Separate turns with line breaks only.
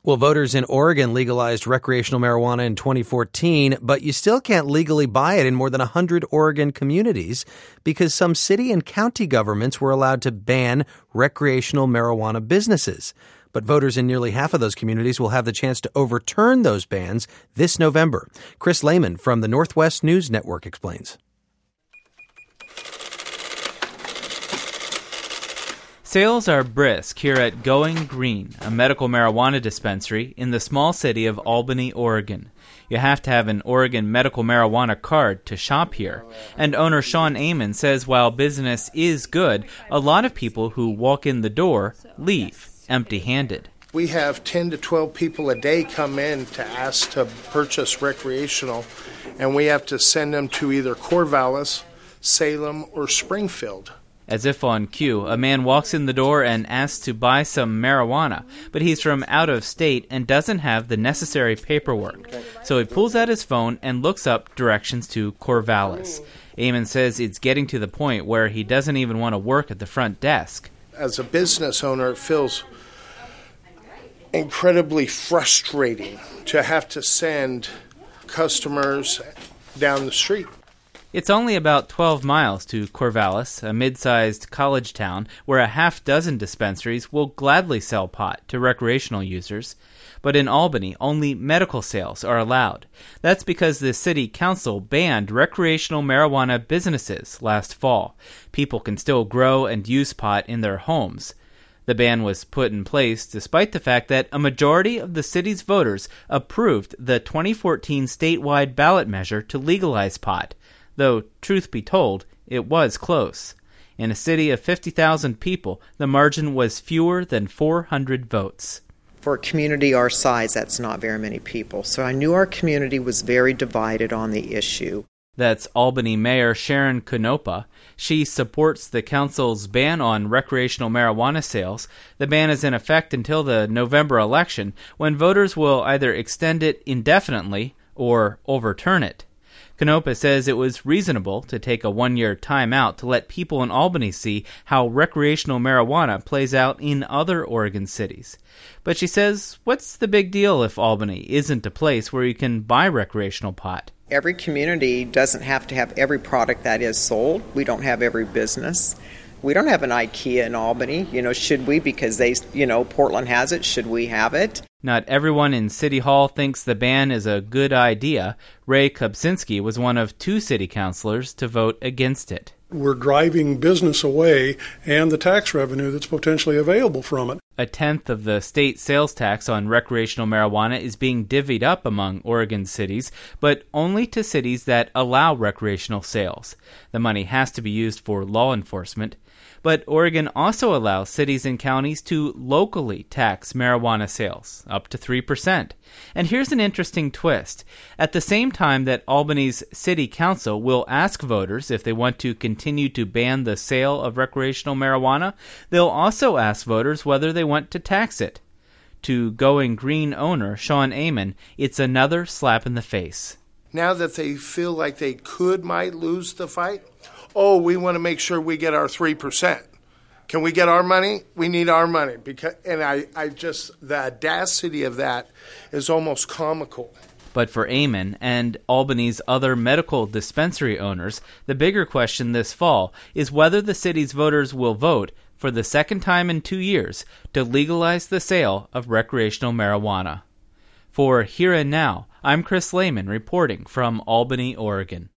Well, voters in Oregon legalized recreational marijuana in 2014, but you still can't legally buy it in more than 100 Oregon communities because some city and county governments were allowed to ban recreational marijuana businesses. But voters in nearly half of those communities will have the chance to overturn those bans this November. Chris Lehman from the Northwest News Network explains.
Sales are brisk here at Going Green, a medical marijuana dispensary in the small city of Albany, Oregon. You have to have an Oregon medical marijuana card to shop here. And owner Sean Amon says while business is good, a lot of people who walk in the door leave empty-handed.
We have 10 to 12 people a day come in to ask to purchase recreational, and we have to send them to either Corvallis, Salem, or Springfield.
As if on cue, a man walks in the door and asks to buy some marijuana, but he's from out of state and doesn't have the necessary paperwork. So he pulls out his phone and looks up directions to Corvallis. Amon says it's getting to the point where he doesn't even want to work at the front desk.
As a business owner, it feels incredibly frustrating to have to send customers down the street.
It's only about 12 miles to Corvallis, a mid-sized college town where a half dozen dispensaries will gladly sell pot to recreational users. But in Albany, only medical sales are allowed. That's because the city council banned recreational marijuana businesses last fall. People can still grow and use pot in their homes. The ban was put in place despite the fact that a majority of the city's voters approved the 2014 statewide ballot measure to legalize pot. Though, truth be told, it was close. In a city of 50,000 people, the margin was fewer than 400 votes.
For a community our size, that's not very many people. So I knew our community was very divided on the issue.
That's Albany Mayor Sharon Canepa. She supports the council's ban on recreational marijuana sales. The ban is in effect until the November election, when voters will either extend it indefinitely or overturn it. Canepa says it was reasonable to take a one-year time out to let people in Albany see how recreational marijuana plays out in other Oregon cities. But she says, what's the big deal if Albany isn't a place where you can buy recreational pot?
Every community doesn't have to have every product that is sold. We don't have every business. We don't have an IKEA in Albany. Should we? Because Portland has it. Should we have it?
Not everyone in City Hall thinks the ban is a good idea. Ray Kubczynski was one of two city councilors to vote against it.
We're driving business away and the tax revenue that's potentially available from it.
A tenth of the state sales tax on recreational marijuana is being divvied up among Oregon cities, but only to cities that allow recreational sales. The money has to be used for law enforcement. But Oregon also allows cities and counties to locally tax marijuana sales, up to 3%. And here's an interesting twist. At the same time that Albany's city council will ask voters if they want to continue to ban the sale of recreational marijuana, they'll also ask voters whether they want to tax it. To Going Green owner Sean Amon, it's another slap in the face.
Now that they feel like they might lose the fight, we want to make sure we get our 3%. Can we get our money? We need our money. The audacity of that is almost comical.
But for Amon and Albany's other medical dispensary owners, the bigger question this fall is whether the city's voters will vote for the second time in 2 years to legalize the sale of recreational marijuana. For Here and Now, I'm Chris Lehman reporting from Albany, Oregon.